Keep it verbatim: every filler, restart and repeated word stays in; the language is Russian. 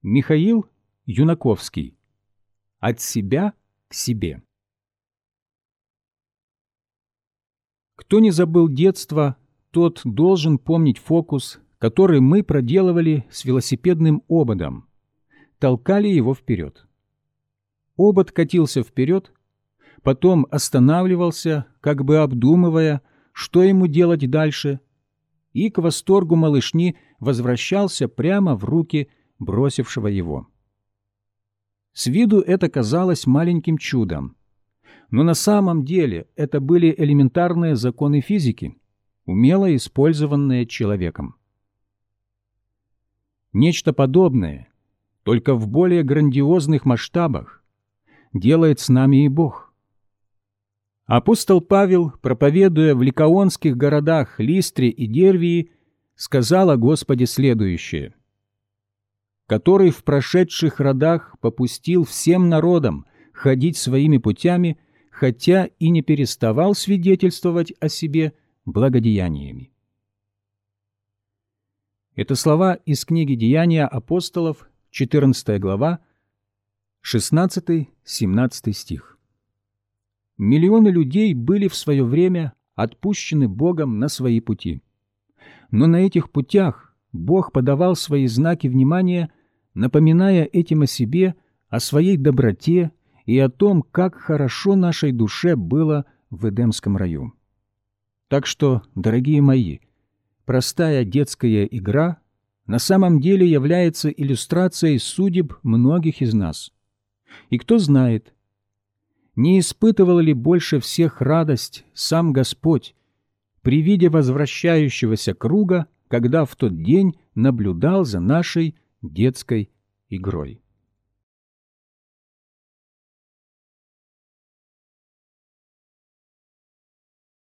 Михаил Юнаковский. От себя к себе. Кто не забыл детство, тот должен помнить фокус, который мы проделывали с велосипедным ободом. Толкали его вперед. Обод катился вперед, потом останавливался, как бы обдумывая, что ему делать дальше, и к восторгу малышни возвращался прямо в руки бросившего его. С виду это казалось маленьким чудом, но на самом деле это были элементарные законы физики, умело использованные человеком. Нечто подобное, только в более грандиозных масштабах, делает с нами и Бог. Апостол Павел, проповедуя в ликаонских городах Листре и Дервии, сказал о Господе следующее: «Который в прошедших родах попустил всем народам ходить своими путями, хотя и не переставал свидетельствовать о себе благодеяниями». Это слова из книги «Деяния апостолов», четырнадцатая глава, шестнадцатый-семнадцатый стих. Миллионы людей были в свое время отпущены Богом на свои пути. Но на этих путях Бог подавал свои знаки внимания, напоминая этим о себе, о своей доброте и о том, как хорошо нашей душе было в Эдемском раю. Так что, дорогие мои, простая детская игра на самом деле является иллюстрацией судеб многих из нас. И кто знает, не испытывал ли больше всех радость сам Господь при виде возвращающегося круга, когда в тот день наблюдал за нашей детской игрой.